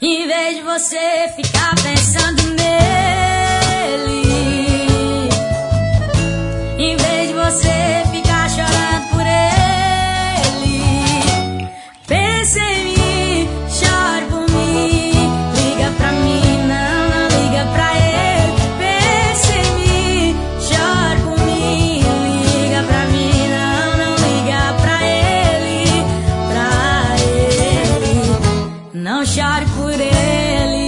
Em vez de você ficar pensando nele, em vez de você ficar chorando por ele, pensa em mim, chore por mim, liga pra mim, não liga pra ele. Pensa em mim, chore por mim, liga pra mim, não liga pra ele, não chore por ele.